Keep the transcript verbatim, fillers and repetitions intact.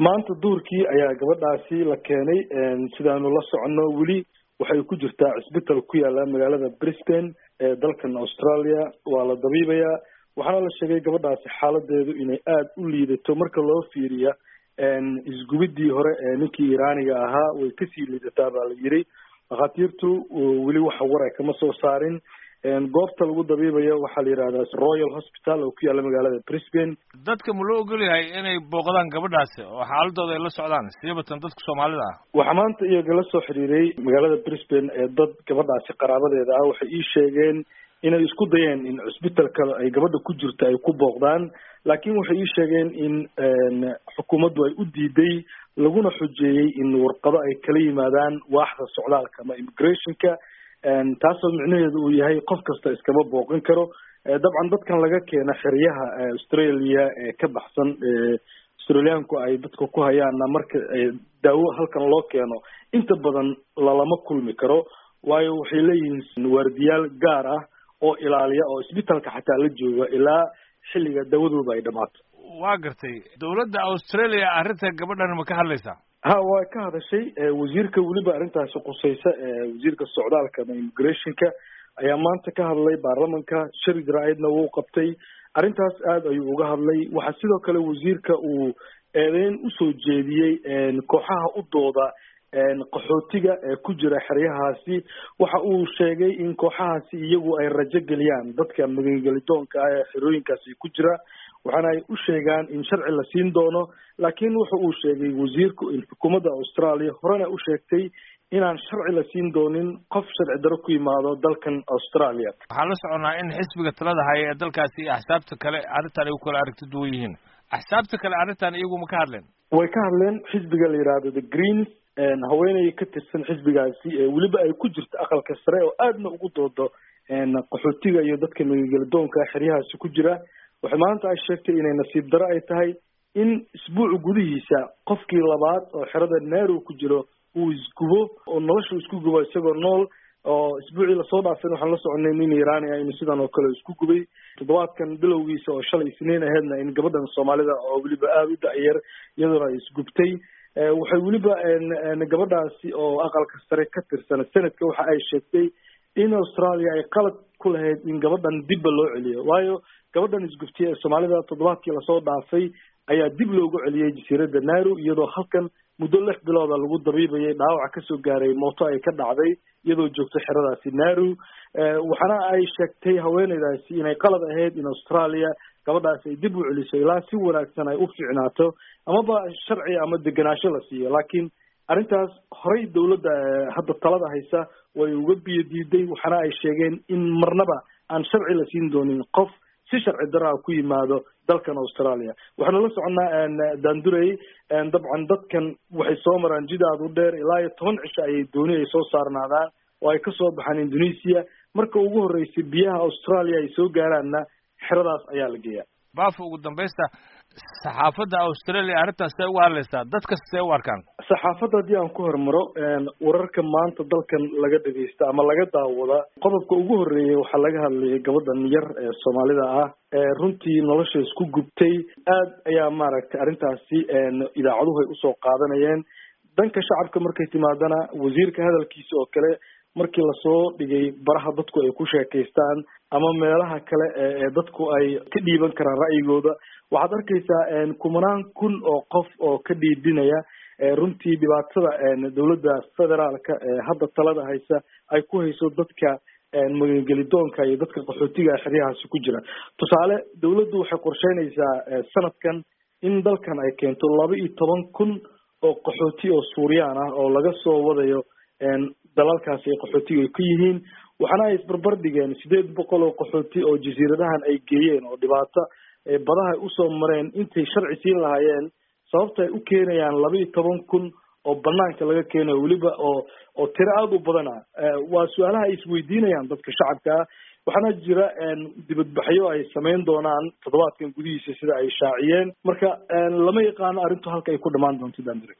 maanta duurkii ayaa gabadhaasi la keenay sidaanu la socono weli waxay ku jirtaa cisbital ku yaala magaalada Brisbane ee dalkan Australia waa la dabiibayaa waxaana la sheegay gabadhaasi xaaladeedu inay aad u liidato marka loo fiiriyo isgubidii hore ee ninkii Iraaniga ahaa way ka sii liidataa baa la yiri dhakhaatiirtu weli waxa war ay kama soo saarin goobta lagu dabiibayo waxaa la yiraahdaa Royal Hospital oo ku yaala magaalada Brisbane dadka ma loo ogol yahay inay booqdaan gabadhaasi oo xaaladooda ay la socdaan siibatan dadka Soomaalida ah waxa maanta iyaga la soo xiriiray magaalada Brisbane ee dad gabadhaasi qaraabadeeda ah waxay ii sheegeen inay isku dayeen in hospitalka ay gabadha ku jirto ay ku booqdaan laakiin waxay ii sheegeen in xukuumaddu ay u diiday laguna xujeeyay in warqado ay kala yimaadaan waaxda socdaalka ama immigrationka taasoo micnaheedu uu yahay qof kasta iskama booqan karo dabcan dadkan laga keena xeryaha Australia ee ka baxsan Australiaanku ay dadka ku hayaan marka daawo halkan loo keeno inta badan lalama kulmi karo waayo waxay leeyihiin waardiyaal gaar ah oo ilaaliya oo isbitaalka xataa la jooga ilaa xilliga dawadooda ay dhamaato waa gartay dawladda Australia arrinta gabadhan ma ka hadlaysaa ha waa ka hadashay wasiirka waliba arrintaasi qusaysa wasiirka socdaalka ama immigrationka ayaa maanta ka hadlay baarlamaanka shir jaraa'idna wuu qabtay arrintaas aad ayuu uga hadlay waxa sidoo kale wasiirka uu eedeyn u soo jeediyay kooxaha u dooda qaxootiga ee ku jira xeryahaasi waxa uu sheegay in kooxahaasi iyagu ay rajo geliyaan dadka magangelidoonka ah ee xerooyinkaasi ku jira waxaana ay u sheegaan in sharci la siin doono laakiin wuxa uu sheegay wasiirku in xukuumadda Australia horena u sheegtay inaan sharci la siin doonin qof sharci daro ku yimaado dalkan Australia waxaan la soconaa in xisbiga talada haya ee dalkaasi iyo axsaabta kale arrintan ay u kala aragti duwan yihiin axsaabta kale arrintan iyagu ma ka hadleen way ka hadleen xisbiga la yiraahdo the Greens haweeney ka tirsan xisbigaasi ee waliba ay ku jirto aqalka sare oo aadna ugu doodo qaxootiga iyo dadka magangelidoonka xeryahaasi ku jira waxay maanta ay sheegtay inay nasiib daro ay tahay in isbuuc gudihiisa qofkii labaad oo xerada Nairobi ku jiro uu isgubo oo nolosha isku gubo isagoo nool oo isbuucii la soo dhaafay waxaan la soconay in Iran ay sidan oo kale isku gubay toddobaadkan bilowgiisa oo shalay Isniin ahaydna in gabadhan Soomaalida oo waliba aad u da'yar iyadoo ay isgubtay waxay waliba gabadhaasi oo aqalka sare ka tirsan sanadka waxa ay sheegtay in Australia ay qalad ku lahayd in gabadhan dib loo celiyo waayo gabadhan isgubtay ee Soomaalida toddobaadkii la soo dhaafay ayaa dib loogu celiyay jasiiradda Nairobi iyadoo halkan muddo lix bilood lagu dabiibayay dhaawac ka soo gaaray mooto ay ka dhacday iyadoo joogto xeradaasi Nairobi waxaana ay sheegtay haweeneydaasi inay qalad ahayd in Australia gabadhaasi ay dib u celiso ilaa si wanaagsan ay u fiicnaato amaba sharci ama deganaansho la siiyo laakiin arrintaas horey dawladda hadda talada haysa way uga biyo diiday waxaana ay sheegeen in marnaba aan sharci la siin doonin qof si sharci daraa ku yimaado dalkan Australia waxaanu la soconaa Dandurey dabcan dadkan waxay soo maraan jidaad u dheer ilaa iyo toban cisho ayay dooni ay soo saarnaadaan oo ay ka soo baxaan Indonesia marka ugu horeysay biyaha Australia ay soo gaaraanna xeradaas ayaa la geeyaa baaf ugu dambaysta saxaafadda Australia arrintaas ay u hadlaysaa dadka sidee u arkaan saxaafadda haddii aan ku hormaro wararka maanta dalkan laga dhageysta ama laga daawada qodobka ugu horeeyay waxaa laga hadlayay gabadhan yar ee Soomaalida ah ee runtii nolosha isku gubtay aad ayaa maaragtay arrintaasi idaacaduhu ay usoo qaadanayeen danka shacabka markay timaadana wasiirka hadalkiisa oo kale markii la soo dhigay baraha dadku ay ku sheekaystaan ama meelaha kale ee dadku ay ka dhiiban karaan ra'yigooda waxaad arkaysaa kumanaan kun oo qof oo ka dhiidinaya runtii dhibaatada dawladda federaalka ee hadda talada haysa ay ku hayso dadka magangelidoonka iyo dadka qaxootiga xeryahaasi ku jira tusaale dawladdu waxay qorsheynaysaa sanadkan in dalkan ay keento laba iyo toban kun oo qaxooti oo Suuriyaan ah oo laga soo wadayo dalalkaasi ay qaxootiga ay ku yihiin waxaana ay isbarbar dhigeen sideed boqol oo qaxooti oo jasiiradahan ay geeyeen oo dhibaato badaha u soo mareen intay sharci siin lahaayeen sababta ay u keenayaan laba iyo toban kun oo banaanka laga keenayo waliba oo oo tiro aad u badan ah waa su'aalaha ay isweydiinayaan dadka shacabka waxaana jira dibadbaxyo ay sameyn doonaan toddobaadkan gudihiisa sida ay shaaciyeen marka lama yaqaano arrintu halka ay ku dhamaan doonto Dandurey